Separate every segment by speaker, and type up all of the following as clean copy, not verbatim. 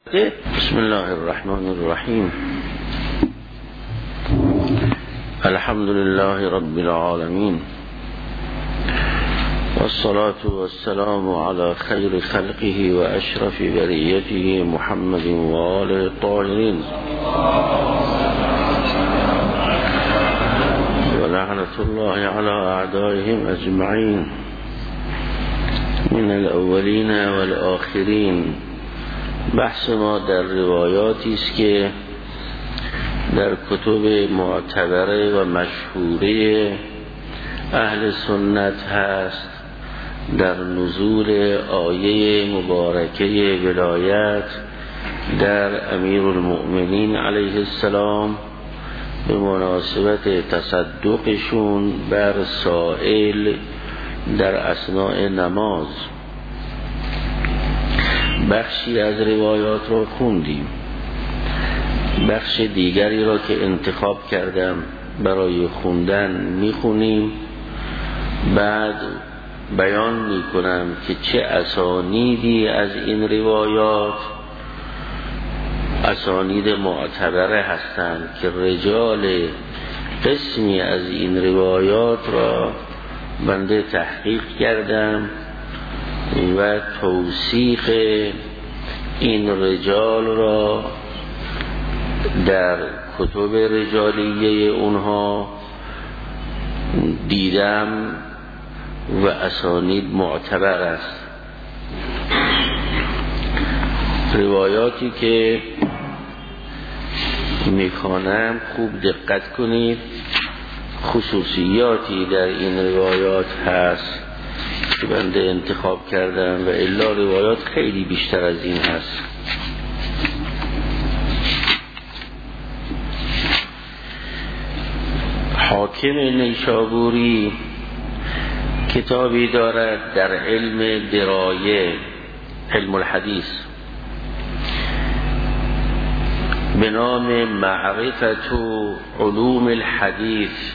Speaker 1: بسم الله الرحمن الرحیم. الحمد لله رب العالمین والصلاة والسلام على خیر خلقه و اشرف بریته محمد و آله الطاهرین و لعنة الله على اعدائهم اجمعین من الاولین والآخرین. بحث ما در روایاتی است که در کتب معتبره و مشهوره اهل سنت هست در نزول آیه مبارکه ولایت در امیرالمؤمنین علیه السلام به مناسبت تصدقشون بر سائل در اثناء نماز. بخشی از روایات را خوندیم، بخش دیگری را که انتخاب کردم برای خوندن میخونیم، بعد بیان میکنم که چه اسانیدی از این روایات اسانید معتبره هستند که رجال قسمی از این روایات را بنده تحقیق کردم و توثیق این رجال را در کتب رجالیه اونها دیدم و اسانید معتبر است. روایاتی که میخوانم خوب دقت کنید، خصوصیاتی در این روایات هست که بنده انتخاب کردم و الا روایات خیلی بیشتر از این هست. حاکم نیشابوری کتابی دارد در علم درایه، علم الحدیث، به نام معرفت علوم الحدیث.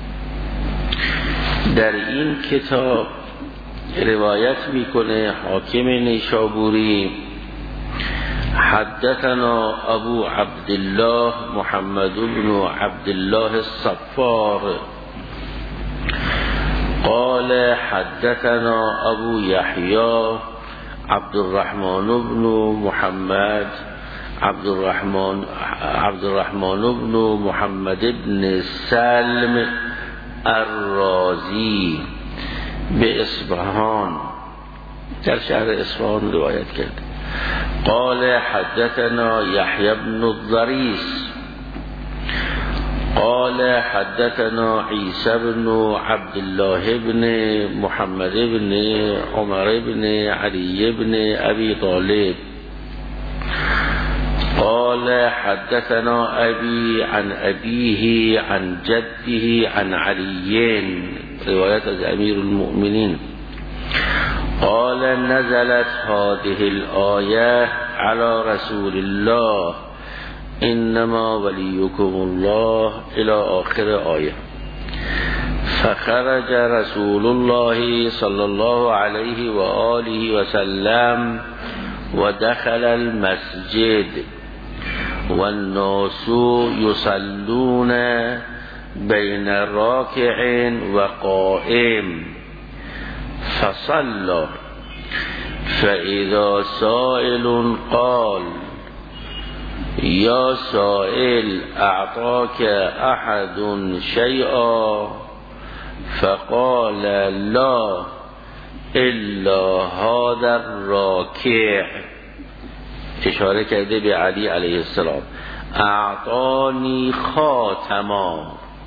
Speaker 1: در این کتاب روایت میکنه حاکم نیشابوری: حدثنا ابو عبدالله محمد بن عبدالله الصفار قال حدثنا ابو يحيى عبد الرحمن بن محمد عبد الرحمن بن محمد بن سلم الرازی به اصفهان، در شهر اصفهان روایت کرد. قال حدثنا يحيى بن الضريس قال حدثنا عيسى بن عبد الله بن محمد بن عمر بن علي بن ابي طالب قال حدثنا ابي عن ابيه عن جده عن علي، روایت از امیر المؤمنین. قال نزلت هذه الآية على رسول الله انما وليكم الله الى آخر آیه. فخرج رسول الله صلى الله عليه وآله وسلم ودخل المسجد والناس يصلون بين راكع وقائم فصلى فإذا سائل قال يا سائل أعطاك أحد شيئا فقال لا إلا هذا الراكع، اشاره کرده به علی علیه السلام، اعطانی خاتما.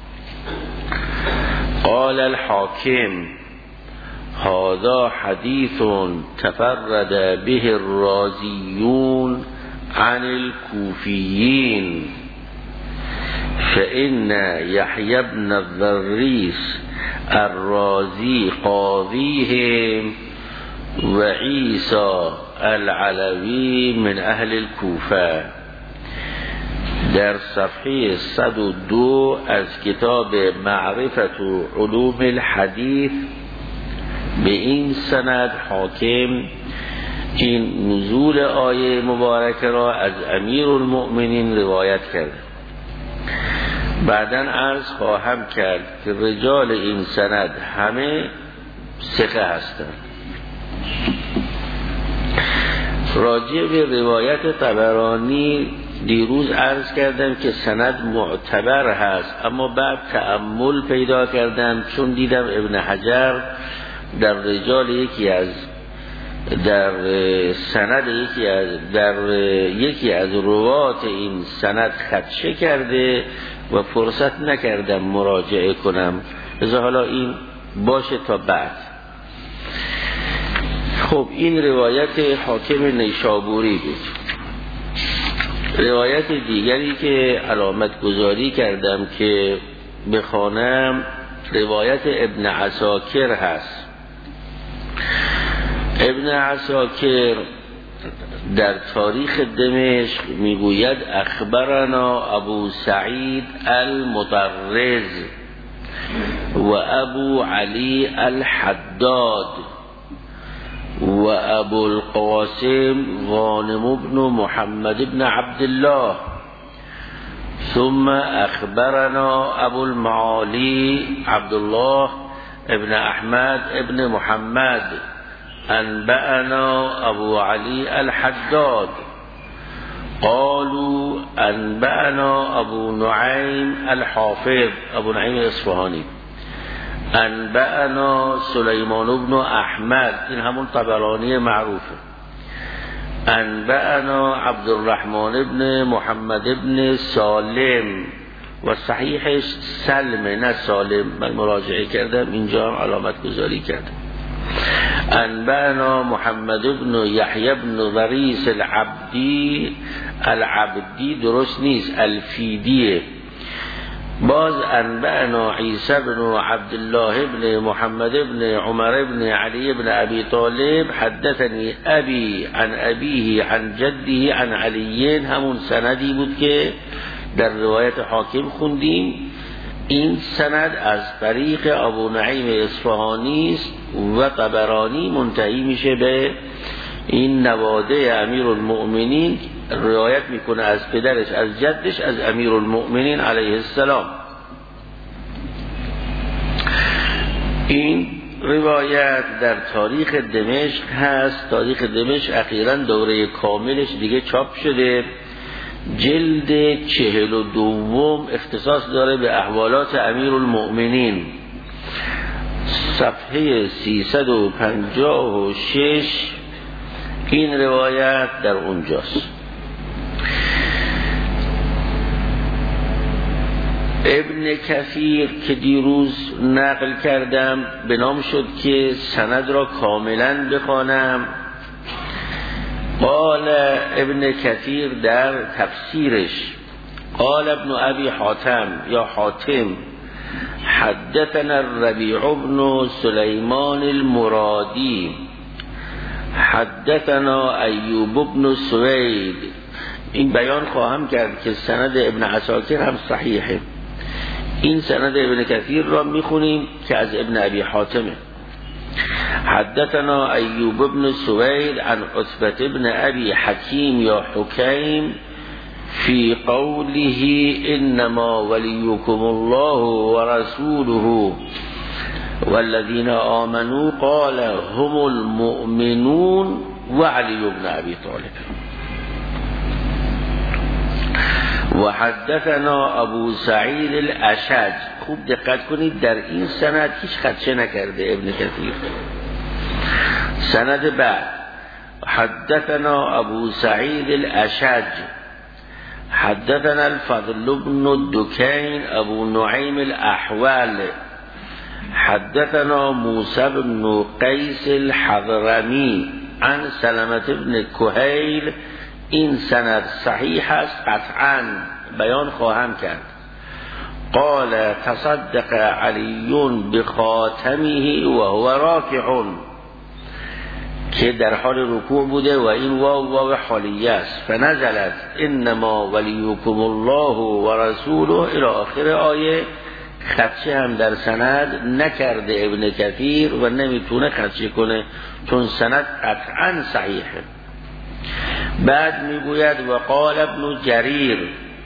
Speaker 1: قال الحاكم هذا حديث تفرد به الرازيون عن الكوفيين فإن يحيى بن الضريس الرازي قاضيهم وعيسى العلوی من اهل الکوفه. در صفحه 102 از کتاب معرفت علوم الحدیث به این سند حاکم این نزول آیه مبارکه را از امیرالمؤمنین روایت کرده. بعداً عرض خواهم کرد که رجال این سند همه ثقه هستند. راجع به روایت طبرانی دیروز عرض کردم که سند معتبر هست، اما بعد تأمل پیدا کردم چون دیدم ابن حجر در رجال یکی از روات این سند خدشه کرده و فرصت نکردم مراجعه کنم، لذا حالا این باشه تا بعد. خب این روایت حاکم نیشابوری بود. روایت دیگری که علامت گذاری کردم که بخوانم روایت ابن عساکر هست. ابن عساکر در تاریخ دمشق میگوید اخبرنا ابو سعید المطرز و ابو علی الحداد و ابو القاسم غانم بن محمد بن عبدالله، ثم اخبرنا ابو المعالی عبدالله ابن احمد ابن محمد، انبأنا ابو علی الحداد، قالوا انبأنا ابو نعیم الحافظ ابو نعیم اصفهانی، انبأنا سلیمان بن احمد، این همون طبرانی معروفه، انبأنا عبدالرحمن بن محمد بن سالم و صحیحش سلم نه سالم، من مراجعه کردم اینجا هم علامت گذاری کردم. انبأنا محمد بن یحیی بن ضریس العبدی درست نیست، الفیدیه. باز انبأنا عیسی بن عبدالله بن محمد بن عمر بن علی بن ابی طالب، حدثنی ابی عن ابیه عن جده عن علی، همون سندی بود که در روایت حاکم خوندیم. این سند از طریق ابو نعیم اصفهانی است و طبرانی منتهی میشه به این نواده امیرالمؤمنین، روایت میکنه از پدرش از جدش از امیرالمؤمنین علیه السلام. این روایت در تاریخ دمشق هست. تاریخ دمشق اخیراً دوره کاملش دیگه چاپ شده، جلد 42 اختصاص داره به احوالات امیرالمؤمنین، صفحه 356 این روایت در اونجاست. ابن کثیر که دیروز نقل کردم به نام شد که سند را کاملا بخوانم. قال ابن کثیر در تفسیرش، قال ابن ابی حاتم یا حاتم حدثنا الربیع بن سلیمان المرادی حدثنا ایوب بن سوید. این بیان خواهم کرد که سند ابن عساکر هم صحیحه. این سند ابن کثیر را میخونیم که از ابن ابی حاتمه. حدثنا ایوب بن سوید عن عتبة بن ابی حکیم یا حکیم فی قوله انما ولیکم الله ورسوله والذین آمنوا قال هم المؤمنون وعلی بن ابی طالب. و حدثنا ابو سعید الاشج. خوب دقت کنید در این سند هیچ خدشه نکرده ابن کثیر. سند بعد حدثنا ابو سعید الاشج حدثنا الفضل بن الدكين ابو نعیم الاحوال حدثنا موسى بن قیس الحضرمی عن سلمة بن کهیل. این سند صحیح است قطعا، بیان خواهم کرد. قال تصدق علی بخاتمه و هو راکع، که در حال رکوع بوده و این واو حالیه است. فنزلت انما ولیکم الله و رسوله الى آخر آیه خدشه هم در سند نکرده ابن کثیر و نمیتونه خدشه کنه چون سند قطعا صحیحه. بعد میگوید و قال ابن جریر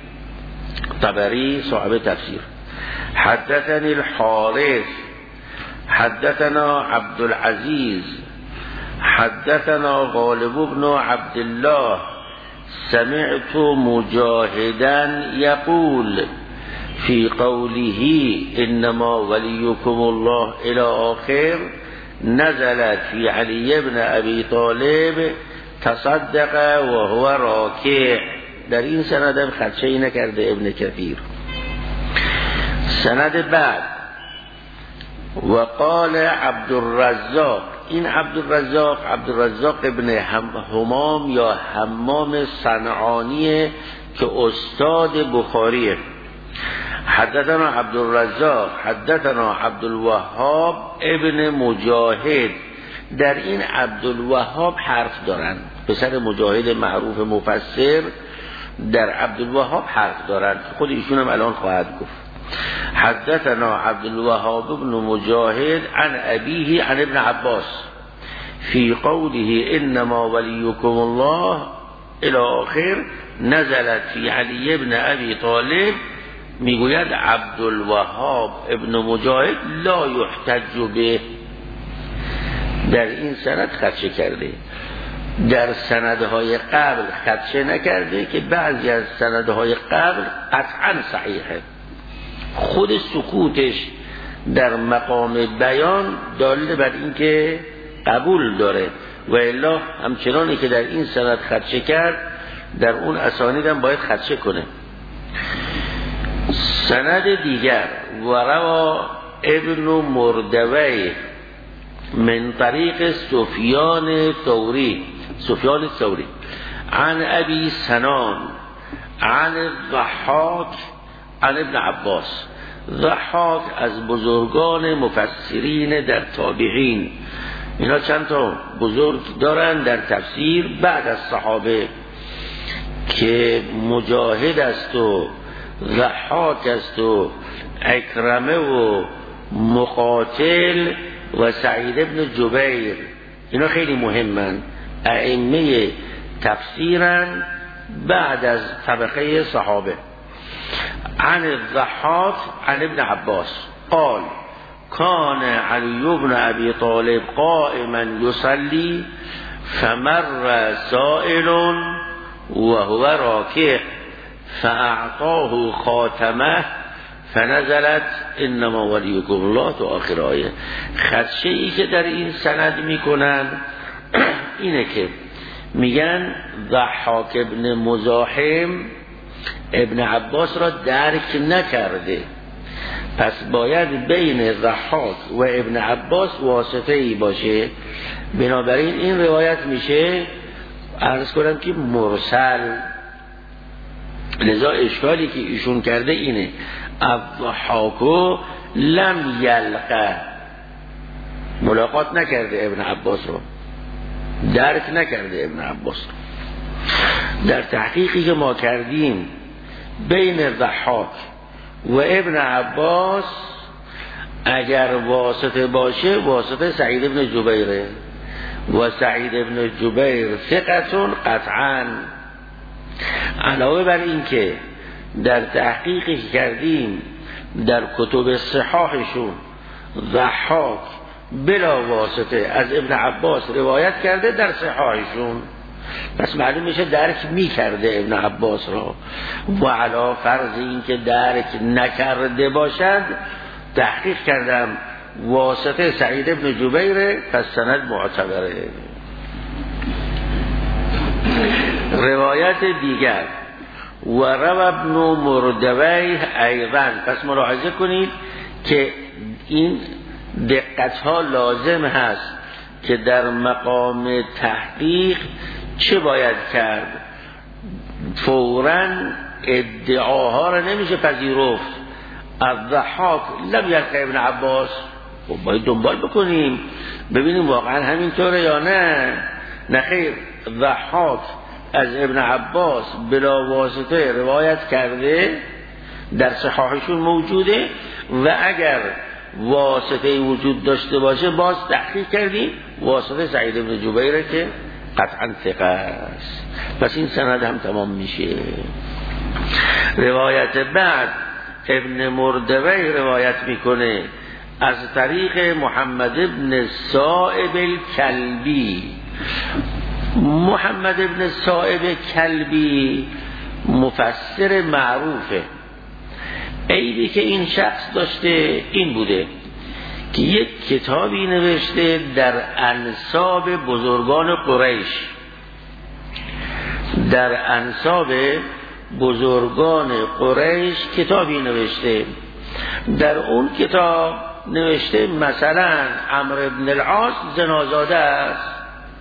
Speaker 1: طبری صاحب تفسیر حدثني الحارث حدثنا عبد العزيز حدثنا غالب بن عبد الله سمعت مجاهدا يقول في قوله انما وليكم الله الى آخر نزلت في علي بن ابي طالب تصدق وهو راکع. در این سندم خدشه‌ای نکرده ابن کثیر. سند بعد وقال عبدالرزاق، این عبدالرزاق ابن همام یا حمام صنعانیه که استاد بخاریه. حدثنا عبدالرزاق حدثنا عبدالوهاب ابن مجاهد. در این عبدالوهاب حرف دارن، پسر مجاهد معروف مفسر در عبدالوهاب حرف دارن، خود ایشون هم الان خواهد گفت. حدثنا عبدالوهاب ابن مجاهد عن ابیه عن ابن عباس فی قوله انما ولیکم الله الى آخر نزلت فی علی ابن ابی طالب. میگوید عبدالوهاب ابن مجاهد لا یحتج به، در این سند خدشه کرده، در سندهای قبل خدشه نکرده که بعضی از سندهای قبل قطعا صحیحه. خود سکوتش در مقام بیان دلیل بر این که قبول داره و الا همچنانی که در این سند خدشه کرد در اون اسانید هم باید خدشه کنه. سند دیگر و روا ابن مردوی من طریق سفیان الثوری عن ابی سنان عن الضحاک عن ابن عباس. ضحاک از بزرگان مفسرین در تابعین، اینا چند تا بزرگ دارن در تفسیر بعد از صحابه که مجاهد است و ضحاک است و اکرمه و مقاتل و سعید ابن جبیر. اینا خیلی مهمن، ائمه تفسیرن بعد از طبقه صحابه. عن الضحاک عن ابن عباس قال كان علي بن ابي طالب قائما يصلي فمر سائل وهو راكع فاعطاه خاتمه فنزلت انما وليكم الله تو آخر آیه. خدشه ای که در این سند میکنن اینه که میگن ضحاک ابن مزاحم ابن عباس را درک نکرده، پس باید بین ضحاک و ابن عباس واسطه ای باشه. بنابراین این روایت میشه عرض کنم که مرسل. لذا اشکالی که ایشون کرده اینه الضحاک لم یلقه، ملاقات نکرده ابن عباس رو، درک نکرده ابن عباس رو. در تحقیقی که ما کردیم بین ضحاک و ابن عباس اگر واسطه باشه واسطه سعید ابن جبیره و سعید ابن جبیر ثقتون قطعا. علاوه بر این که در تحقیقی که کردیم در کتب صحاحشون ضحاک بلا واسطه از ابن عباس روایت کرده در صحاحشون، پس معلوم میشه درک میکرده ابن عباس را. و علا فرض این که درک نکرده باشد تحقیق کردم واسطه سعید ابن جبیر، پس سند معتبره. روایت دیگر و روا ابن مردوی ایضا. پس ملاحظه کنید که این دقت ها لازم هست که در مقام تحقیق چه باید کرد. فوراً ادعاها را نمیشه پذیرفت. الضحاک لم یلقه ابن عباس، باید دنبال بکنیم ببینیم واقعا همینطوره یا نه. نخیر، ضحاک از ابن عباس بلا واسطه روایت کرده، در صحاحشون موجوده، و اگر واسطه وجود داشته باشه باز تحقیق کردیم واسطه سعید بن جبیره که قطعا ثقه است. پس این سند هم تمام میشه. روایت بعد ابن مردوی روایت میکنه از طریق محمد ابن صائب الکلبی. محمد ابن صائب کلبی مفسر معروفه. عیبی که این شخص داشته این بوده که یک کتابی نوشته در انساب بزرگان قریش. در انساب بزرگان قریش کتابی نوشته. در اون کتاب نوشته مثلا عمرو بن العاص زنازاده است،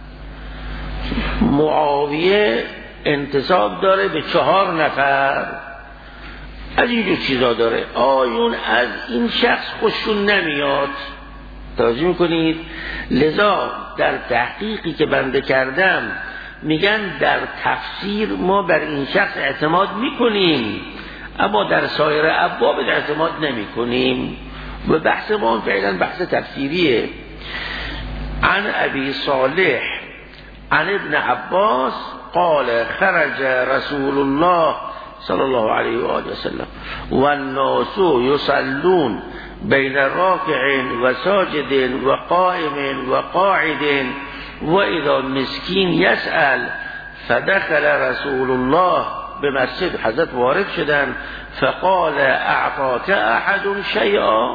Speaker 1: معاویه انتساب داره به 4 نفر، از اینجور چیزا داره. آیون از این شخص خوششون نمیاد. توجه میکنید؟ لذا در تحقیقی که بنده کردم میگن در تفسیر ما بر این شخص اعتماد میکنیم اما در سایر ابواب اعتماد نمیکنیم و بحث ما فعلا بحث تفسیریه. عن ابی صالح عن ابن عباس قال خرج رسول الله صلی الله علیه و آله وسلم والناس يصلون بين راكع وساجد وقائم وقاعد واذا مسكين يسأل فدخل رسول الله به مسجد. حضرت وارد شدن فقال اعطاك احد شيئا؟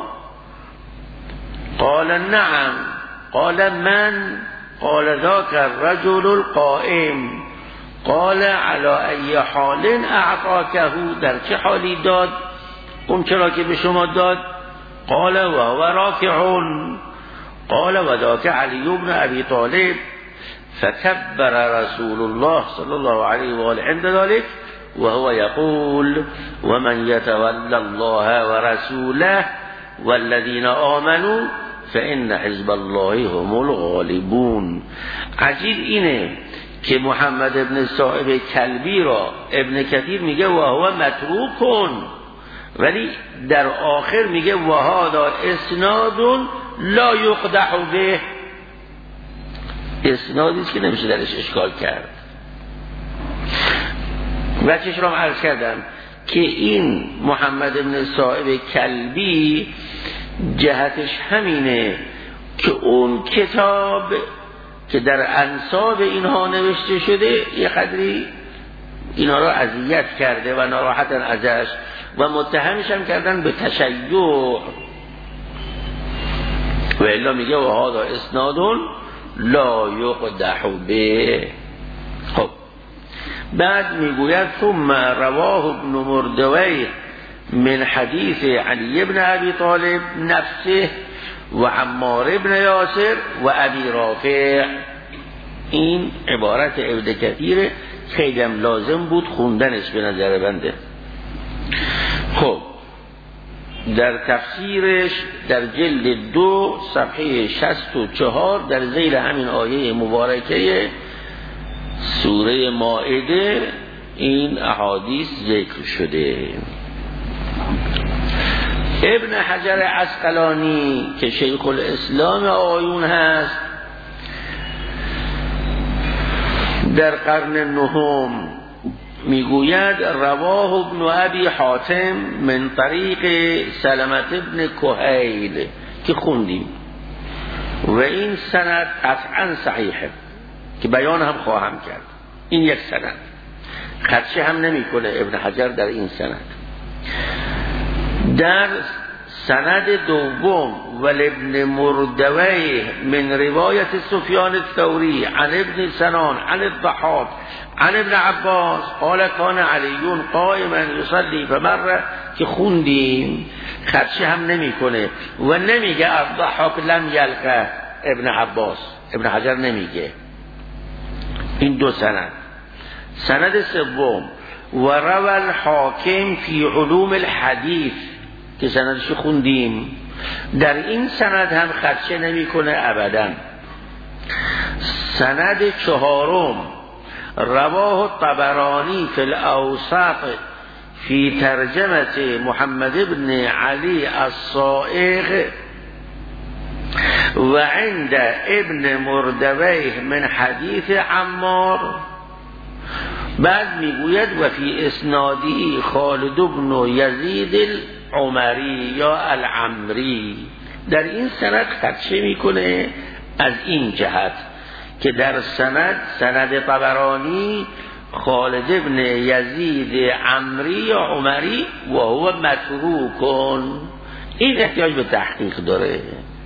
Speaker 1: قال نعم. قال من؟ قال ذاك الرجل القائم. قال على ای حال اعطاکه؟ در چه حالی داد اون چرا که به شما داد؟ قال و هو راکع. قال و ذاک علی بن ابی طالب. فكبر رسول الله صلی الله علیه و آله عند ذلك وهو يقول ومن يتولى الله ورسوله والذين آمنوا فإن حزب الله هم الغالبون. عجیب اینه که محمد ابن صائب کلبی را ابن کثیر میگه و هو متروکون، ولی در آخر میگه و هذا اسناد لا یقدح به. اسنادی است که نمیشه درش اشکال کرد. وچش را عرض کردم که این محمد ابن صائب کلبی جهتش همینه که اون کتاب که در انساب اینها نوشته شده یه قدری اینا را اذیت کرده و ناراحتن ازش و متهمش هم کردن به تشیع و الا میگه و هذا اسناد لا یقدح به. خب بعد میگوید ثم رواه ابن مردوی من حدیث علی بن ابی طالب نفسه و عمار بن یاسر و ابی رافع. این عبارت ابن کثیر خیلی هم لازم بود خوندنش به نظر بنده. خب در تفسیرش در جلد 2 صفحه 64 در ذیل همین آیه مبارکه سوره مائده این احادیث ذکر شده. ابن حجر عسقلانی که شیخ الاسلام آیون هست در قرن 9 میگوید رواه ابن ابی حاتم من طریق سلمت ابن کهیل که خوندیم و این سند قطعا صحیحه که بیان هم خواهم کرد. این یک سند خدشه هم نمی کنه ابن حجر در این سند. در سند دوم ولابن مردوی من روایت سفیان الثوری عن ابن سنان عن الضحاک عن ابن عباس قال کان علیون قائما یصلی فمر که خوندیم خدشه هم نمی کنه و نمیگه الضحاک لم یلقه ابن عباس. ابن حجر نمیگه. این دو سند. سند سوم و روى الحاکم فی علوم الحدیث که سندش خوندیم در این سند هم خدشه نمی کنه ابدا. سند چهارم رواه الطبرانی فی الاوسط فی ترجمه محمد بن علی الصائغ و عند ابن مردویه من حدیث عمار. بعد میگوید و فی اسنادی خالد بن یزید العمری یا العمری. در این سند خدشه میکنه از این جهت که در سند طبرانی خالد بن یزید عمری یا عمری و هو متروکن، این احتیاج به تحقیق داره.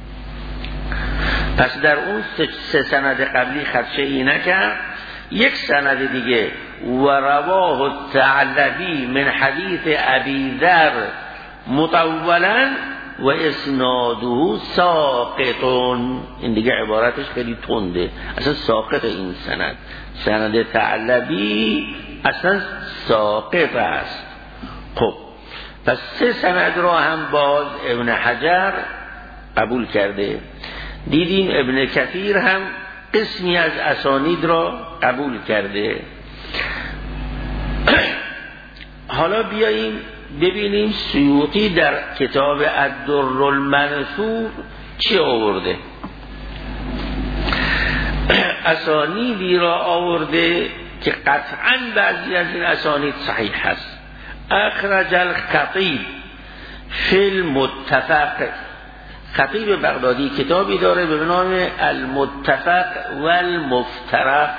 Speaker 1: پس در اون سه سند قبلی خدشه ای نکرد. یک سند دیگه و رواه الثعلبی من حدیث ابی ذر مطولا و اسناده ساقطون، این دیگه عبارتش خیلی تنده، اصلا ساقط این سند ثعلبی اصلا ساقط است. خب پس سه سند را هم باز ابن حجر قبول کرده. دیدیم ابن کثیر هم قسمی از اسانید را قبول کرده. حالا بیاییم ببینیم سیوطی در کتاب الدر المنثور چه آورده. اسانیدی را آورده که قطعاً بعضی از این اسانید صحیح هست. اخرج الخطیب فی المتفق، خطیب بغدادی کتابی داره به نام المتفق و المفترق.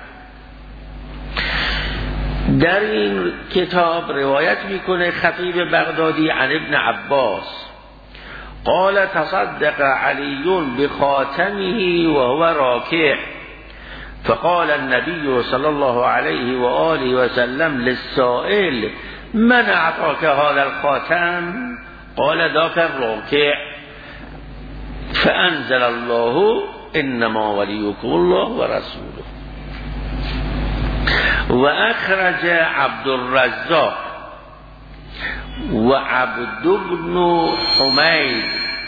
Speaker 1: در این کتاب روایت میکنه خطیب بغدادی عن ابن عباس قال تصدق علی بخاتمه وهو راکع فقال النبي صلى الله عليه وآله وسلم للسائل من اعطاك هذا الخاتم قال ذاك الراكع فانزل الله انما وليكم الله ورسوله. و اخرج عبد الرزاق و عبد بن حمید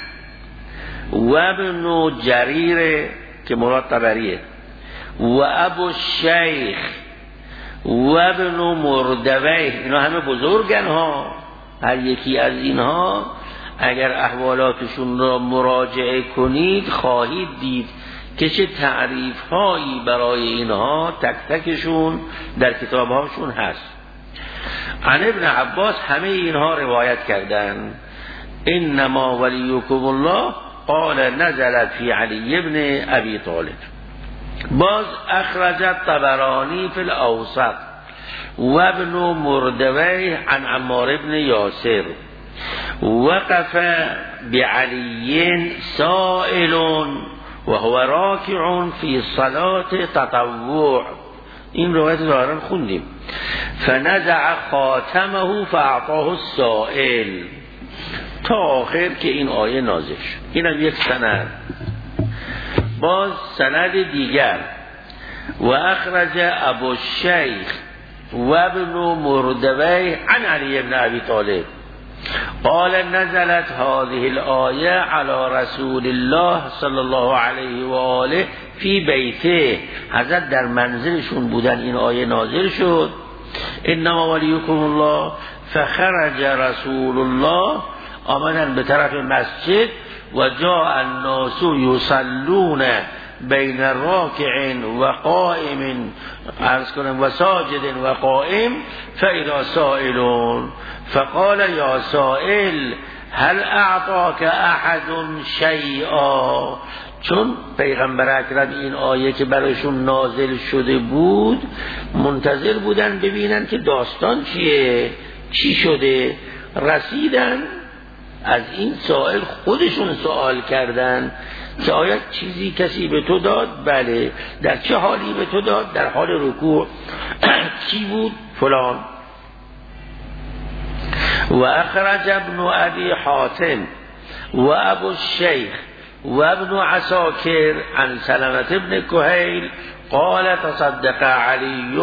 Speaker 1: و ابن جریر که مراد طبریه و ابو الشیخ و ابن مردویه، اینا همه بزرگن ها. هر یکی از اینها اگر احوالاتشون را مراجعه کنید خواهید دید که چه تعریف هایی برای اینها تک تکشون در کتاب هاشون هست. عن ابن عباس همه اینها روایت کردن انما ولیکم الله قال نزلت فی علی بن ابی طالب. باز اخرجت طبرانی فی الاوسط و ابن مردویه عن عمار بن یاسر وقف بعلی سائل وهو راكع في صلاة تطوع. این روایت ظاهرا خوندیم. فنزع خاتمه فاعطاه السائل تا آخر که این آیه نازل شد. اینم یک سند. باز سند دیگر و اخرج ابو الشیخ و ابن مردویه عن علی بن ابی طالب قال نزلت هذه الآية على رسول الله صلی الله علیه و آله فی بیته. حضرت در منزلشون بودن این آیه نازل شد انما ولیکم الله. فخرج رسول الله، آمدن به طرف مسجد و جاء الناس یصلون بین راکع و قائم عرض کنم و ساجد و قائم فاذا سائلون فقال یا سائل هل اعطاك احد شیئا. چون پیغمبر اکرم این آیه که برایشون نازل شده بود منتظر بودن ببینن که داستان چیه، چی شده. رسیدن از این سائل خودشون سوال کردن که آیا چیزی کسی به تو داد؟ بله. در چه حالی به تو داد؟ در حال رکوع. کی بود؟ فلان. و اخرج ابن ابی حاتم و ابو الشیخ و ابن عساکر عن سلمة ابن کهیل قال تصدق علی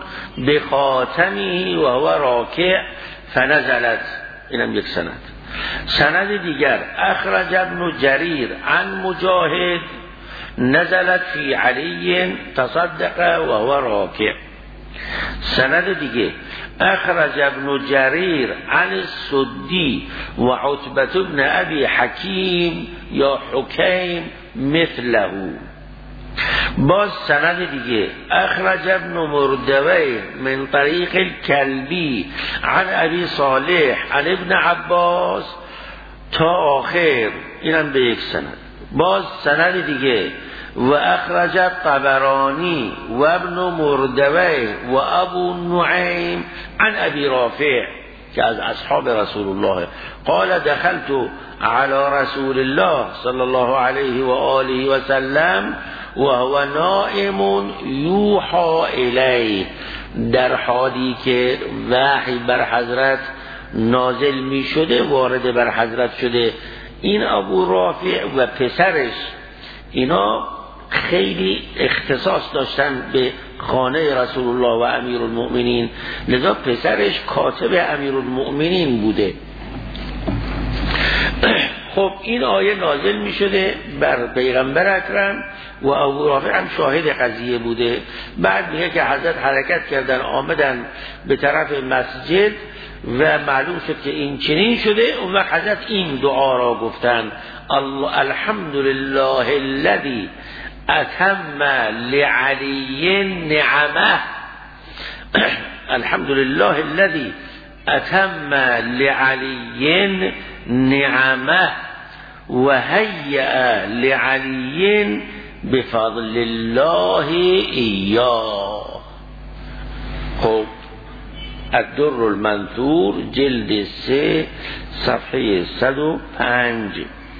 Speaker 1: بخاتمه وهو راکع فنزلت. اینم یک سند. سند دیگر اخرج ابن جریر عن مجاهد نزلت فی علی تصدق وهو راکع. سند دیگه اخرج ابن جریر عن السدی و عتبة بن ابی حکیم یا حکیم مثله. باز سند دیگه اخرج ابن مردوی من طریق الکلبی عن ابی صالح عن ابن عباس تا آخر، اینم به یک سند. باز سند دیگه و اخرج الطبرانی و ابن مردوی و ابو نعیم عن ابی رافع که از اصحاب رسول الله قال دخلت على رسول الله صلی الله علیه و آله و سلم و هو نائم یوحى الیه، در حالی که وحی بر حضرت نازل می شده وارد بر حضرت شده. این ابو رافع و پسرش اینا خیلی اختصاص داشتن به خانه رسول الله و امیرالمؤمنین، لذا پسرش کاتب امیرالمؤمنین بوده. خب این آیه نازل می شده بر پیغمبر اکرم و ابو رافع هم شاهد قضیه بوده. بعد میگه که حضرت حرکت کردن آمدن به طرف مسجد و معلوم شد که این چنین شده. اون وقت حضرت این دعا را گفتن الحمد لله الذی اتم لعلی نعمه، الحمد لله الذی اتم لعلی نعمه و هیأ لعلی بفضل الله ایاه. خب الدر المنثور جلد 3 صفحه 105.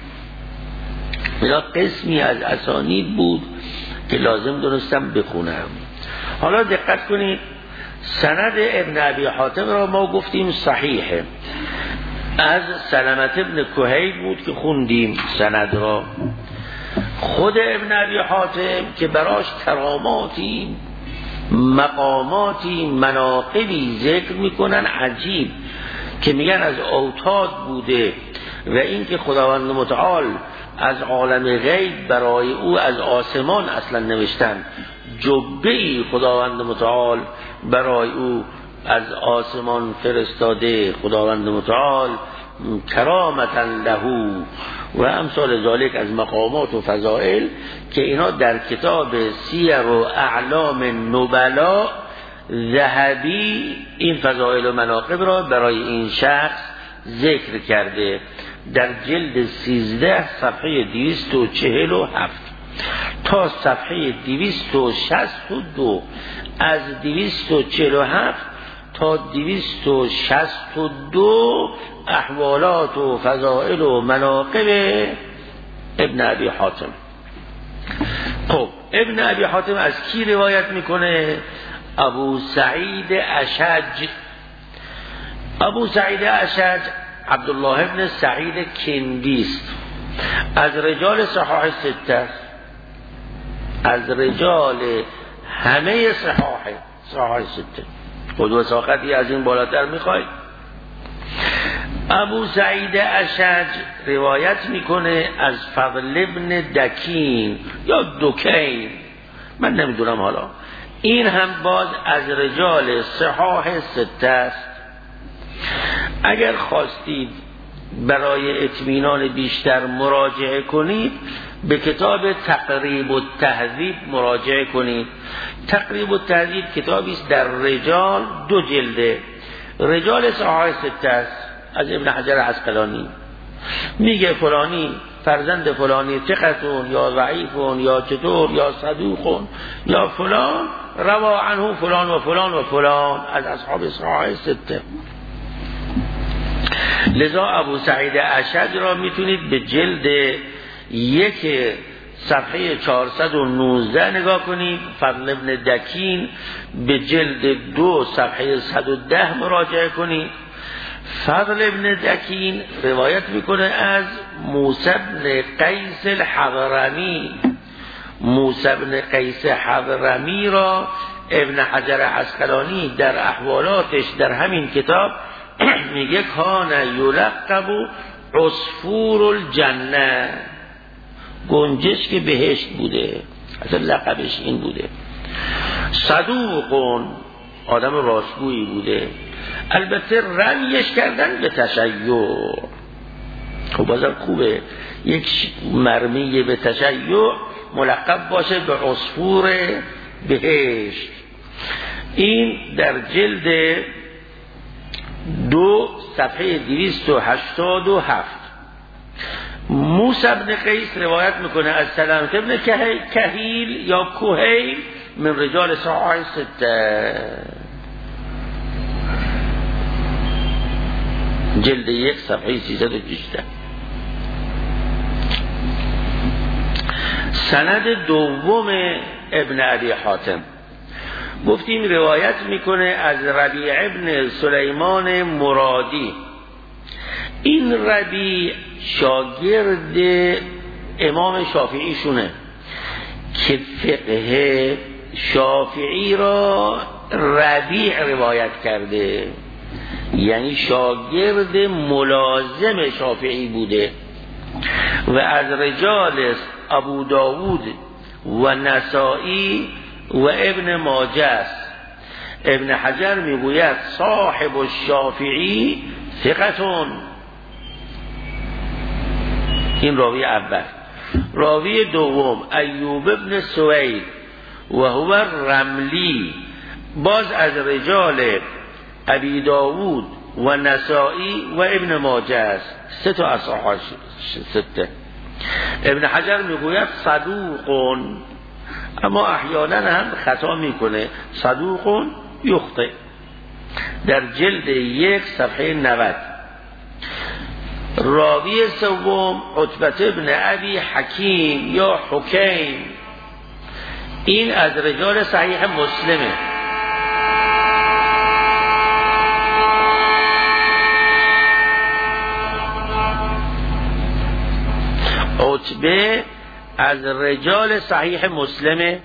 Speaker 1: اینا قسمی از اسانید بود که لازم دونستم بخونم. حالا دقت کنید، سند ابن ابی حاتم را ما گفتیم صحیحه، از سلمت ابن کهیل بود که خوندیم سند را. خود ابن ابی حاتم که براش کراماتی مقاماتی مناقبی ذکر میکنن عجیب، که میگن از اوتاد بوده و اینکه خداوند متعال از عالم غیب برای او از آسمان اصلا نوشتن، جبه‌ای خداوند متعال برای او از آسمان فرستاده، خداوند متعال کرامتا له و امثال ذالک از مقامات و فضائل که اینا در کتاب سیر و اعلام نبلا ذهبی این فضائل و مناقب را برای این شخص ذکر کرده در جلد 13 صفحه 247 تا صفحه 262. از 247 تا 262 احوالات و فضائل و مناقب ابن ابی حاتم. خب ابن ابی حاتم از کی روایت میکنه؟ ابو سعید اشج. ابو سعید اشج عبدالله ابن سعید کندی است، از رجال صحاح سته، از رجال همه صحاح سته. خود وثاقتی از این بالاتر میخواید؟ ابو سعید اشج روایت میکنه از فضل ابن دکین یا دکین، من نمیدونم. حالا این هم باز از رجال صحاح سته است. اگر خواستید برای اطمینان بیشتر مراجعه کنید به کتاب تقریب التهذیب مراجعه کنید. تقریب التهذیب کتابی است در رجال، 2 جلده، رجال صحاح سته است، از ابن حجر عسقلانی. میگه فلانی فرزند فلانی ثقتون یا ضعیفون یا چطور یا صدوقون یا فلان، روا عنه فلان و فلان و فلان از اصحاب صحاح سته. لذا ابو سعید اشج را میتونید به جلد 1 صفحه 419 نگاه کنید. فضل ابن دکین به جلد 2 صفحه 110 مراجعه کنید. فضل ابن دکین روایت میکنه از موسی بن قیس الحضرمی. موسی بن قیس حضرمی را ابن حجر عسقلانی در احوالاتش در همین کتاب میگه کان یلقب عصفور الجنه، گنجشک بهشت بوده، اصلا لقبش این بوده. صدوقون، آدم راستگویی بوده. البته رمیش کردن به تشیع. خب بازم خوبه یک مرمی به تشیع ملقب باشه به عصفور بهشت. این در جلد 2 صفحه 287. موسی بن قیس روایت میکنه از سلامت ابن کهیل یا کوهیل من رجال صحاح 6، جلد 1 صفحه 318. سند دوم ابن ابی حاتم گفتیم روایت میکنه از ربیع ابن سلیمان مرادی. این ربیع شاگرد امام شافعی شونه که فقه شافعی را ربیع روایت کرده، یعنی شاگرد ملازم شافعی بوده و از رجال ابو داود و نسائی و ابن ماجه است. ابن حجر میگوید صاحب الشافعی ثقتون. این راوی اول. راوی دوم ایوب ابن سوید و هو رملی، باز از رجال ابی داود و نسائی و ابن ماجه است. 3 تا اصحاح 6. ابن حجر میگوید صدوقون، اما احیانا هم خطا میکنه. صدوقون یخطئ، در جلد 1 صفحه 90. راوی سوم عتبه ابن ابی حکیم یا حکیم، این از رجال صحیح مسلمه. عتبه از رجال صحیح مسلمه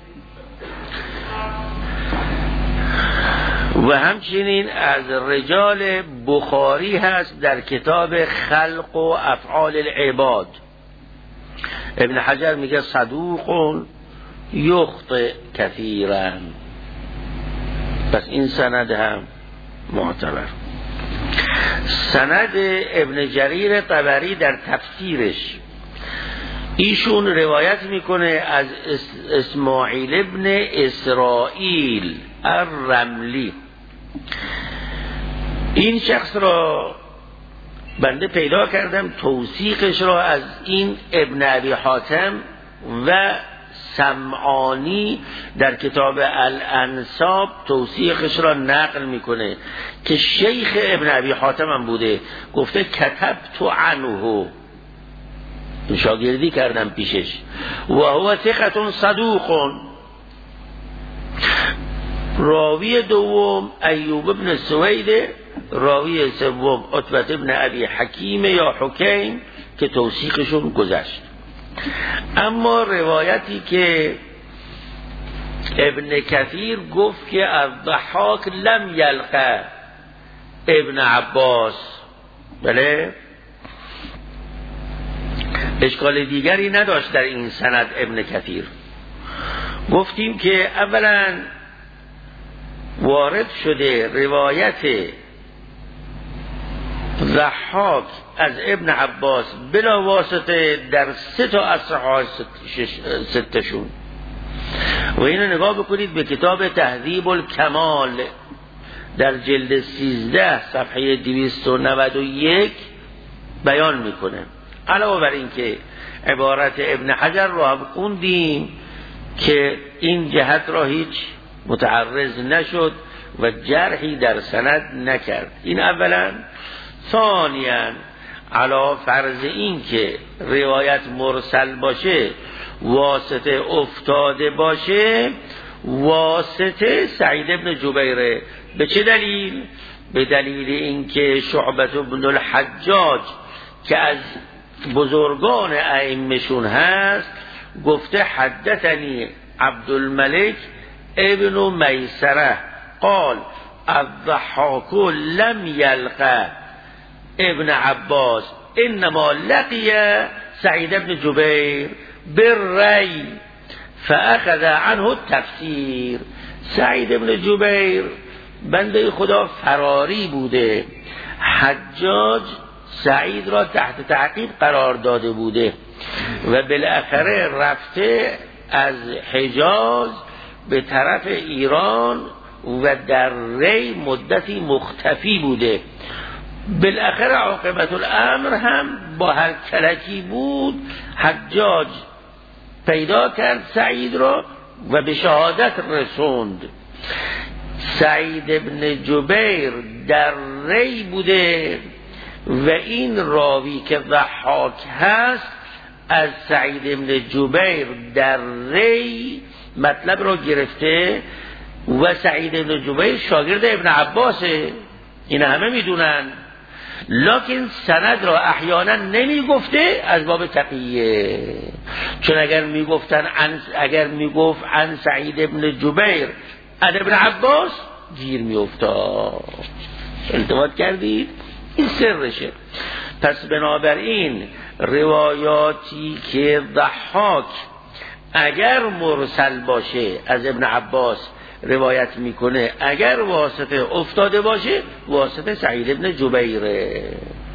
Speaker 1: و همچنین از رجال بخاری هست در کتاب خلق و افعال العباد. ابن حجر میگه صدوق یخطئ کثیرا، پس این سند هم معتبر. سند ابن جریر طبری در تفسیرش ایشون روایت میکنه از اسماعیل ابن اسرائیل الرملی. این شخص را بنده پیدا کردم، توثیقش را از این ابن ابی حاتم و سمعانی در کتاب الانساب توثیقش را نقل میکنه که شیخ ابن ابی حاتم هم بوده. گفته کتبت عنه، شاگردی کردم پیشش، و هو ثقة صدوق. راوی دوم ایوب ابن سوید، راوی سوم عتبه ابن ابی حکیم یا حکیم که توثیقشون گذشت. اما روایتی که ابن کثیر گفت که از ضحاک لم یلقى ابن عباس، بله اشکال دیگری نداشت در این سند ابن کثیر. گفتیم که اولا وارد شده روایت ضحاک از ابن عباس بلا واسطه در 3 تا اصحاح 6 و اینو نگاه بکنید به کتاب تهذیب الکمال در جلد 13 صفحه 291 بیان میکنه. علاوه بر این که عبارت ابن حجر رو هم خوندیم که این جهت را هیچ متعرض نشد و جرحی در سند نکرد. این اولا. ثانیاً علا فرض این که روایت مرسل باشه، واسطه افتاده باشه، واسطه سعید ابن جبیره. به چه دلیل؟ به دلیل اینکه شعبة بن الحجاج که از بزرگان ائمه‌شون هست گفته حدثنی عبدالملک ابن میسره قال الضحاک لم یلقى ابن عباس انما لقی سعید ابن جبیر بالری فاخذ عنه التفسیر. سعید ابن جبیر بنده خدا فراری بوده، حجاج سعید را تحت تعقیب قرار داده بوده و بالاخره رفته از حجاز به طرف ایران و در ری مدتی مختفی بوده. بالاخره عاقبت الامر هم با هر کلکی بود حجاج پیدا کرد سعید را و به شهادت رسوند. سعید ابن جبیر در ری بوده و این راوی که ضحاک هست از سعید ابن جبیر در ری مطلب را گرفته و سعید ابن جبیر شاگرد ابن عباسه، این همه میدونن، لکن سند را احیانا نمی گفته از باب تقیه، چون اگر میگفت عن سعید ابن جبیر عن ابن عباس گیر می افتاد. التفات کردید؟ این سرشه. پس بنابراین روایاتی که ضحاک اگر مرسل باشه از ابن عباس روایت میکنه، اگر واسطه افتاده باشه واسطه سعید ابن جبیره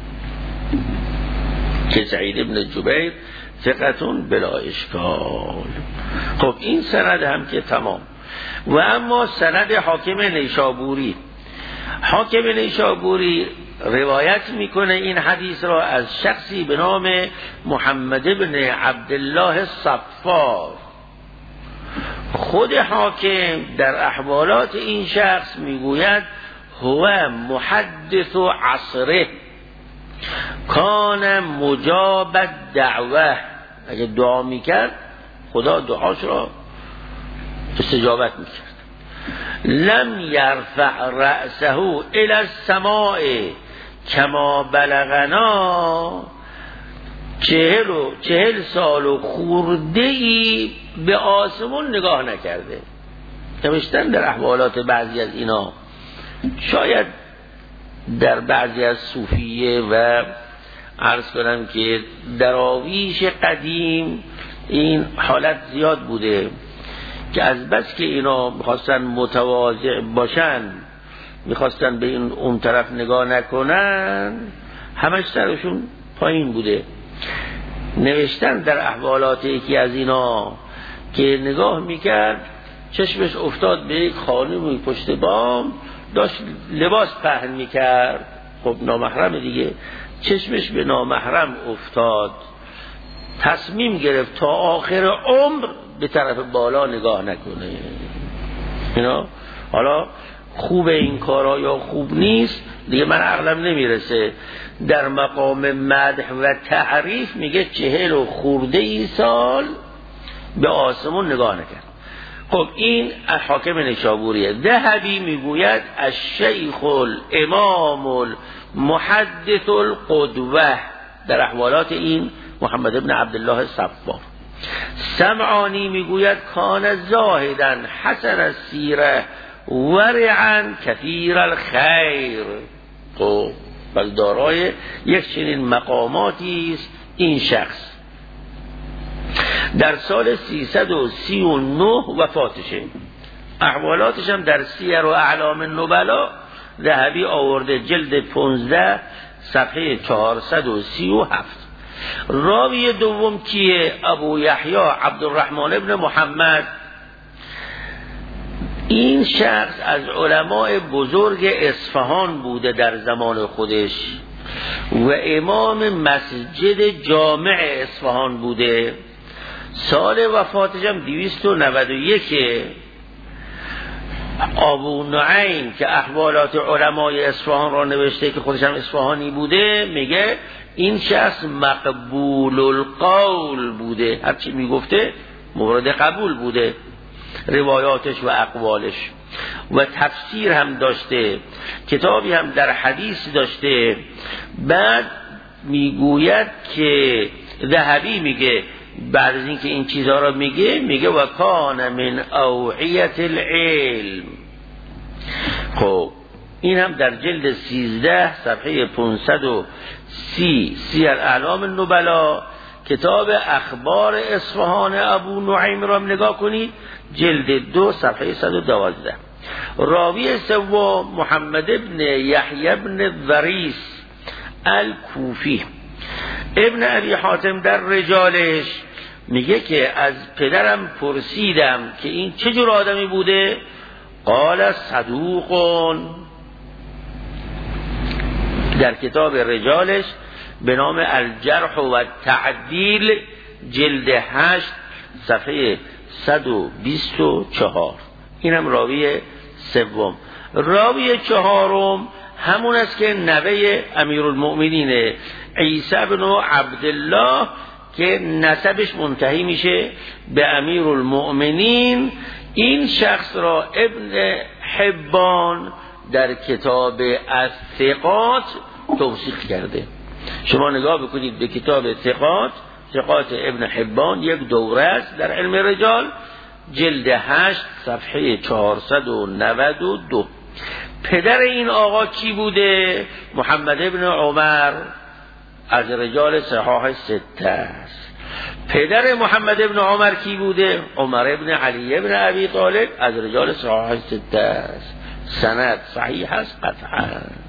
Speaker 1: که سعید ابن جبیر ثقتون بلا اشکال. خب این سند هم که تمام. و اما سند حاکم نیشابوری، حاکم نیشابوری روایت میکنه این حدیث را از شخصی به نام محمد بن عبدالله الصفار. خود حاکم در احوالات این شخص میگوید هو محدث عصره کان مجاب دعوه، اگه دعا میکرد خدا دعاش را استجابت میکرد. لم یرفع رأسه الى السماء کما بلغنا، 40 سال و خورده ای به آسمون نگاه نکرده. نوشتن در احوالات بعضی از اینا، شاید در بعضی از صوفیه و عرض کنم که دراویش قدیم این حالت زیاد بوده که از بس که اینا میخواستن متواضع باشن، میخواستن به این اون طرف نگاه نکنن، همش سرشون پایین بوده. نوشتن در احوالات یکی از اینا که نگاه میکرد چشمش افتاد به یک خانمی پشت بام داشت لباس پهن میکرد، خب نامحرم دیگه، چشمش به نامحرم افتاد، تصمیم گرفت تا آخر عمر به طرف بالا نگاه نکنه. اینا حالا خوب این کارا یا خوب نیست دیگه من عقلم نمیرسه. در مقام مدح و تعریف میگه 40 و خورده ای سال به آسمون نگاه نکرد. خب این حاکم نیشابوریه. ذهبی میگوید الشیخ الامام المحدث القدوه در احوالات این محمد ابن عبدالله الصفار. سمعانی میگوید کان زاهدا حسن السیره ورعا کثیر الخیر. خب بل دارای یک چنین مقاماتی است این شخص. در سال 339 وفاتشه. احوالاتش هم در سیر و اعلام النبلا ذهبی آورده جلد 15 صفحه 437. راوی دوم کیه؟ ابو یحیی عبدالرحمن ابن محمد. این شخص از علماء بزرگ اصفهان بوده در زمان خودش و امام مسجد جامع اصفهان بوده. سال وفاتش هم 291. ابو نعیم که احوالات علمای اصفهان را نوشته که خودش هم اصفهانی بوده میگه این شخص مقبول القول بوده، هرچی میگفته مورد قبول بوده روایاتش و اقوالش. و تفسیر هم داشته، کتابی هم در حدیث داشته. بعد میگوید که ذهبی میگه بعد از اینکه این چیزها را میگه و کان من اوعیت العلم. خب این هم در جلد 13 صفحه 530 سیر اعلام النبلا. کتاب اخبار اصفهان ابو نعیم را نگاه کنید جلد 2 صفحه 112. راوی سوم محمد ابن یحیی ابن ضریس الکوفی. ابن ابی حاتم در رجالش میگه که از پدرم پرسیدم که این چه جور آدمی بوده؟ قال صدوقون. در کتاب رجالش به نام الجرح و تعدیل جلد 8 صفحه 124. اینم راوی سوم. راوی چهارم همون است که نوه امیرالمؤمنین عیسی بن عبدالله که نسبش منتهی میشه به امیرالمؤمنین. این شخص را ابن حبان در کتاب الثقات توثیق کرده. شما نگاه بکنید به کتاب ثقات ابن حبان، یک دوره است در علم رجال، جلد 8 صفحه 492. پدر این آقا کی بوده؟ محمد ابن عمر، از رجال صحاح 6 است. پدر محمد ابن عمر کی بوده؟ عمر ابن علی ابن ابی طالب، از رجال صحاح 6 است. سند صحیح است قطعا.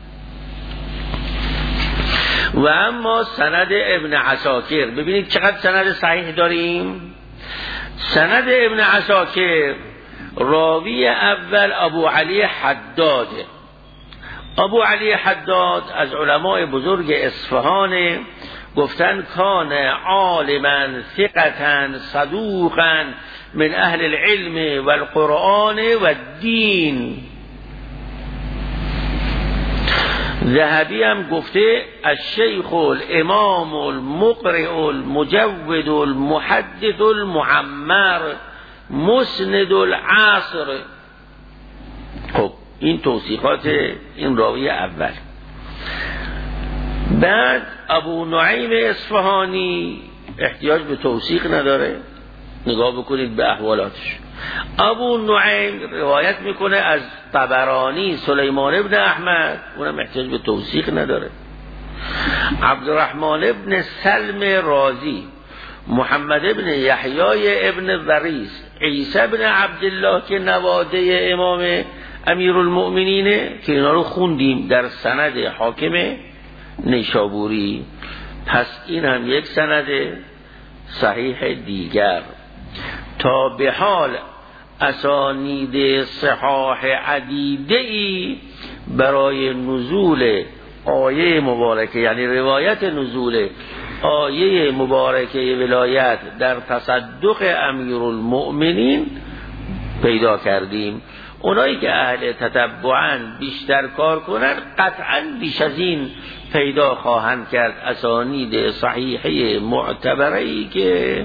Speaker 1: و اما سند ابن عساکر، ببینید چقدر سند صحیح داریم. سند ابن عساکر راوی اول ابو علی حداد. ابو علی حداد از علماء بزرگ اصفهان، گفتن کان عالما ثقتا صدوقا من اهل العلم والقرآن والدین. ذهبی هم گفته الشیخ الامام المقرئ المجود المحدث المعمر مسند العصر. خب این توصیفات این راوی اول. بعد ابو نعیم اصفهانی احتیاج به توثیق نداره، نگاه بکنید به احوالاتش. ابو نعیم روایت میکنه از طبرانی سلیمان ابن احمد، اونم احتیاج به توثیق نداره. عبدالرحمن ابن سلم رازی، محمد ابن یحیی ابن ضریس، عیسی ابن عبدالله که نواده امام امیرالمؤمنینه که اینا رو خوندیم در سند حاکم نیشابوری. پس این هم یک سند صحیح دیگر. تا به حال اسانید صحاح عدیده‌ای برای نزول آیه مبارکه، یعنی روایت نزول آیه مبارکه ولایت در تصدق امیرالمؤمنین پیدا کردیم. اونایی که اهل تتبعاً بیشتر کار کنن قطعاً بیش از این پیدا خواهند کرد اسانید صحیحه معتبره‌ای که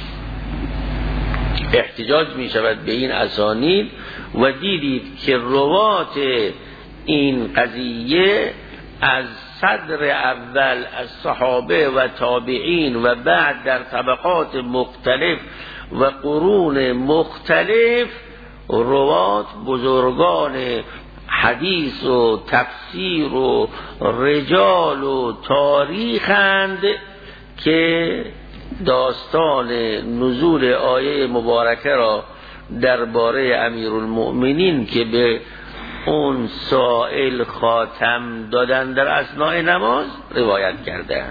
Speaker 1: احتجاج می شود به این اسانید. و دیدید که روات این قضیه از صدر اول از صحابه و تابعین و بعد در طبقات مختلف و قرون مختلف روات بزرگان حدیث و تفسیر و رجال و تاریخند که داستان نزول آیه مبارکه را درباره امیرالمؤمنین که به اون سائل خاتم دادن در اثناء نماز روایت کرده.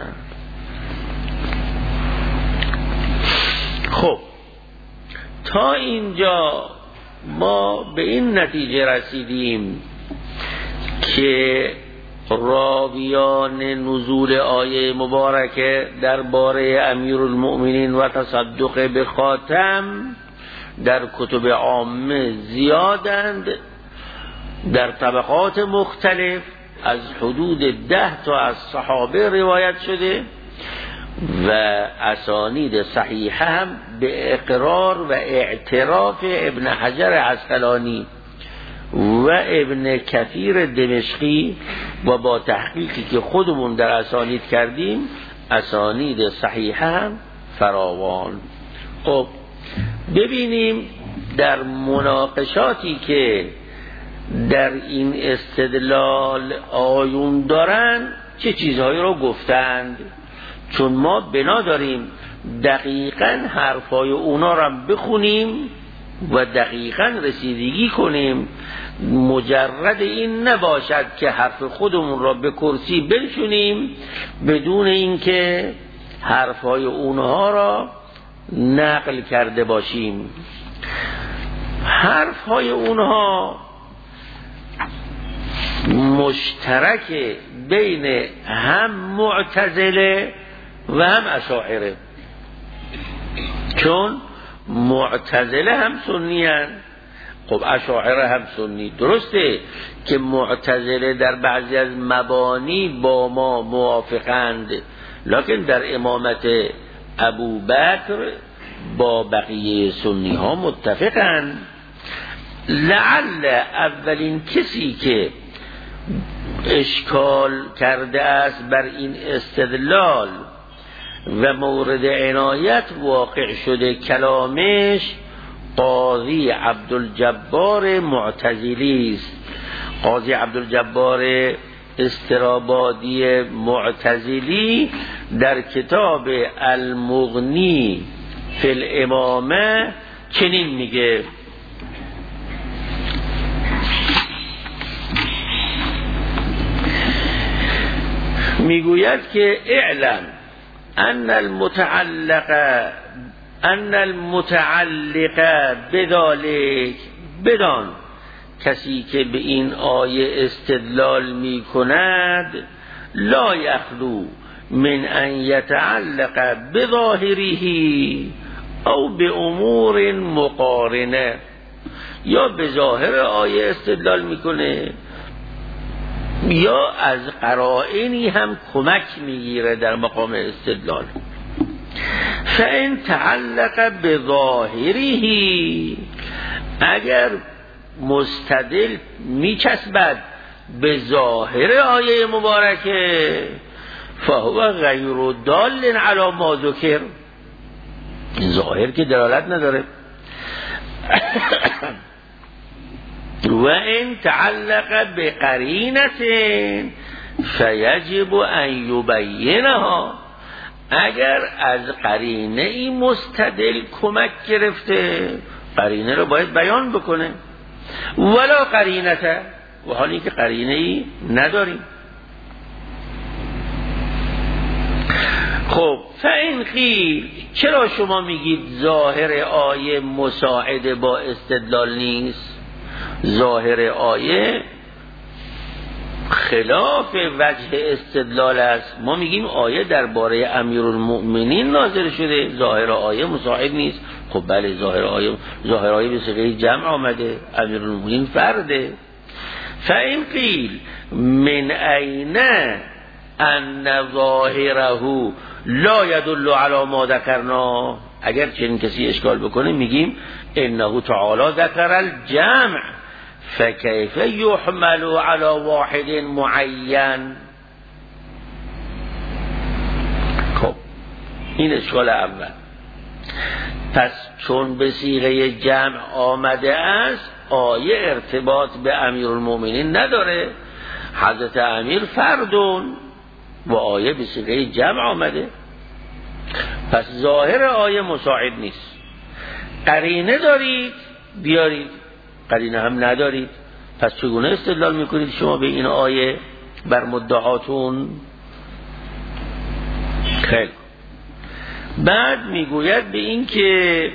Speaker 1: خب تا اینجا ما به این نتیجه رسیدیم که راویان نزول آیه مبارکه درباره امیرالمؤمنین و تصدق به خاتم در کتب عامه زیادند، در طبقات مختلف از حدود 10 تا از صحابه روایت شده و اسانید صحیحه هم به اقرار و اعتراف ابن حجر عسقلانی و ابن کثیر دمشقی و با تحقیقی که خودمون در اسانید کردیم اسانید صحیحه هم فراوان. خب ببینیم در مناقشاتی که در این استدلال آیون دارن چه چیزهایی رو گفتند، چون ما بنا داریم دقیقاً حرفای اونا رو بخونیم و دقیقاً رسیدگی کنیم مجرد این نباشد که حرف خودمون را به کرسی بنشونیم بدون اینکه حرفهای اونها را نقل کرده باشیم. حرفهای اونها مشترک بین هم معتزله و هم اشاعره، چون معتزله هم سنی هستند، خب اشاعره هم سنی. درسته که معتزله در بعضی از مبانی با ما موافقند، لکن در امامت ابوبکر با بقیه سنی ها متفقند. لعل اولین کسی که اشکال کرده است بر این استدلال و مورد عنایت واقع شده کلامش قاضی عبدالجبار معتزلی است. قاضی عبدالجبار استرابادی معتزلی در کتاب المغنی فی الامامه چنین میگه: میگوید که اعلم ان المتعلق بذالک، بدان کسی که به این آیه استدلال می کند لا یخلو من ان یتعلق بظاهره او به امور مقارنه، یا به ظاهر آیه استدلال میکنه یا از قرائنی هم کمک میگیره در مقام استدلال. فإن تعلق بظاهره، اگر مستدل میچسبد به ظاهر آیه مبارکه فهو غیر دال علی ما ذکر، ظاهر که دلالت نداره. و این تعلق به قرینه فیجب ان یبینها، اگر از قرینه ای مستدل کمک گرفته قرینه رو باید بیان بکنه. ولا قرینه، و حالی که قرینه ای نداریم. خب فإن قیل، چرا شما میگید ظاهر آیه مساعد با استدلال نیست؟ ظاهر آیه خلاف وجه استدلال است. ما میگیم آیه درباره امیرالمؤمنین نازل شده، ظاهر آیه مساعد نیست. خب بله، ظاهر آیه به صیغه جمع آمده، امیرالمؤمنین فرده. فإن قیل من أین ان ظاهره لا يدل على ما ذکرنا، اگر چنین کسی اشکال بکنه میگیم انه تعالی ذکر الجمع فكيف يحمل على واحد معين. خب این اشکال اول. پس چون به صیغه جمع آمده است آیه ارتباط به امیرالمؤمنین نداره، حضرت امیر فردون و آیه به صیغه جمع آمده، پس ظاهر آیه مساعد نیست. قرینه دارید بیارید، قرینه هم ندارید، پس چگونه استدلال میکنید شما به این آیه بر مدعاتون؟ خیلی. بعد میگوید به این که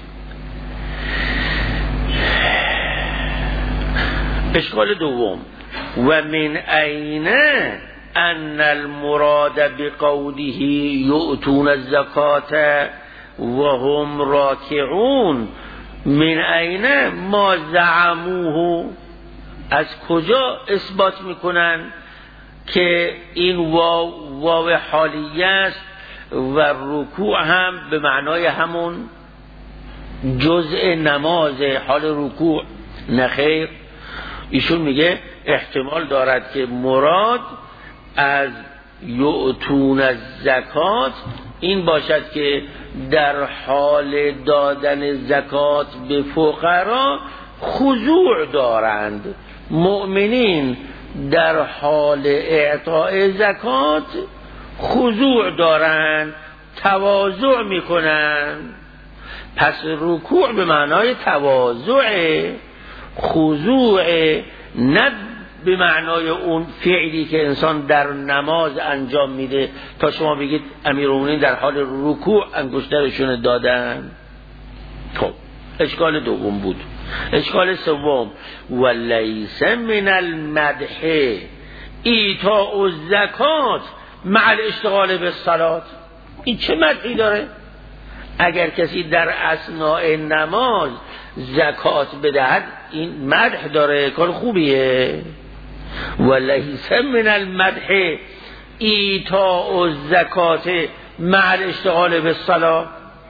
Speaker 1: اشکال دوم: و من أین ان المراد بقوله یؤتون الزکاة وهم راکعون، من أین ما زعموه، از کجا اثبات میکنن که این واو حالیه است و رکوع هم به معنای همون جزء نماز حال رکوع؟ نخیر. ایشون میگه احتمال دارد که مراد از یؤتون الزکات این باشد که در حال دادن زکات به فقرا خضوع دارند. مؤمنین در حال اعطاء زکات خضوع دارند، تواضع میکنند. پس رکوع به معنای تواضعه، خضوع نه به معنای اون فعلی که انسان در نماز انجام میده تا شما بگید امیرالمومنین در حال رکوع انگشترشون دادن. خب اشکال دوم بود. اشکال سوم ولیس من المدح ایتاء الزکات مع الاشتغال بالصلاه. این چه مدحی داره؟ اگر کسی در اثناء نماز زکات بدهد این مدح داره، کار خوبیه. ولیس من المدح ایتاء الزکات مع الاشتغال بالصلاه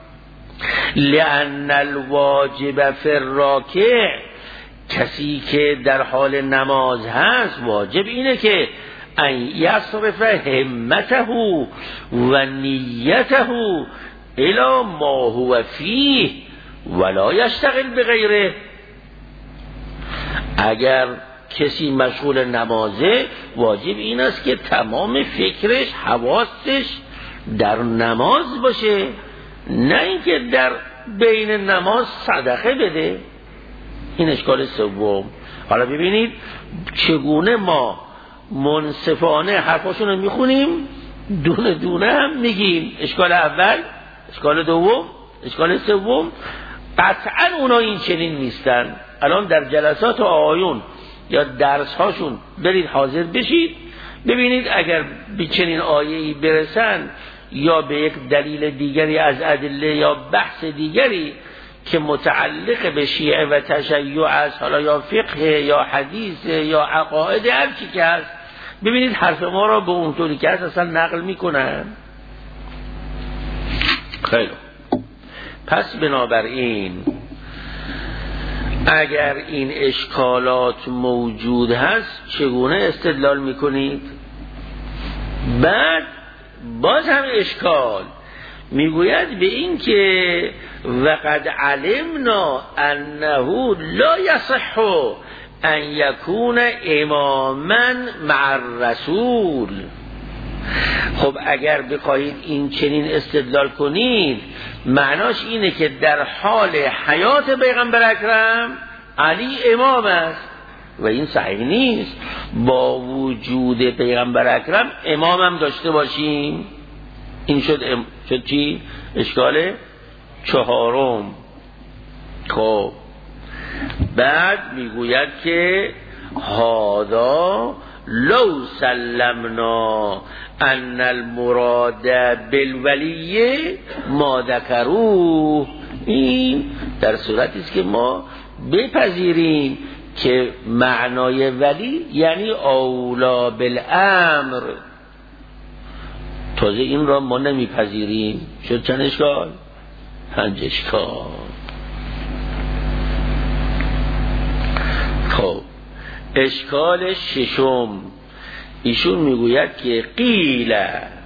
Speaker 1: لأن الواجب فی الراکع، کسی که در حال نماز هست واجب اینه که ان یصرف همته و نیته الی ما هو فیه ولا یشتغل بغیره. اگر کسی مشغول نمازه واجب این است که تمام فکرش حواسش در نماز باشه، نه اینکه در بین نماز صدقه بده. این اشکال سوم. حالا ببینید چگونه ما منصفانه حرفاشون رو میخونیم، دونه دونه هم میگیم. اشکال اول، اشکال دوم، اشکال سوم. قطعا اونا این چنین نیستن. الان در جلسات آیون یا درس هاشون برید حاضر بشید، ببینید اگر به چنین آیه‌ای برسن یا به یک دلیل دیگری از ادله یا بحث دیگری که متعلق به شیعه و تشیع است، حالا یا فقه یا حدیث یا عقاید، هر چی که هست، ببینید حرف ما را به اونطوری که هست اصلا نقل میکنن. خیلی پس بنابراین اگر این اشکالات موجود هست چگونه استدلال میکنید؟ بعد باز هم اشکال میگوید به این که وقد علمنا انه لا یصح ان یکون اماما مع الرسول. خب اگر بخواهید این چنین استدلال کنید معناش اینه که در حال حیات پیغمبر اکرم علی امام است و این صحیح نیست. با وجود پیغمبر اکرم امام هم داشته باشیم. این شد چی؟ اشکال چهارم. خب بعد میگوید که هادا لو سلمنا ان المراد بالولی ما ذکروه. این در صورتی است که ما بپذیریم که معنای ولی یعنی اولا بالامر. تازه این را ما نمیپذیریم. شد چند اشکال؟ 5 اشکال. خب اشکال ششم، ایشون میگوید که قیل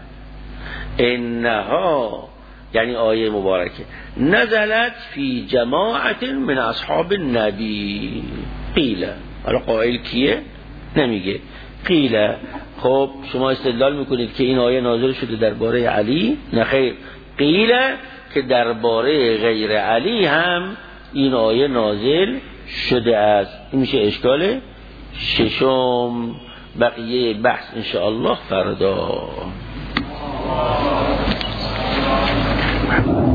Speaker 1: انها، یعنی آیه مبارکه، نزلت فی جماعت من اصحاب النبی. قیل، حالا قائل کیه؟ نمیگه. قیل. خب شما استدلال میکنید که این آیه نازل شده درباره علی؟ نه خیر، قیل که درباره غیر علی هم این آیه نازل شده است. این میشه اشکال ششم. بقیه بحث انشاءالله فردا.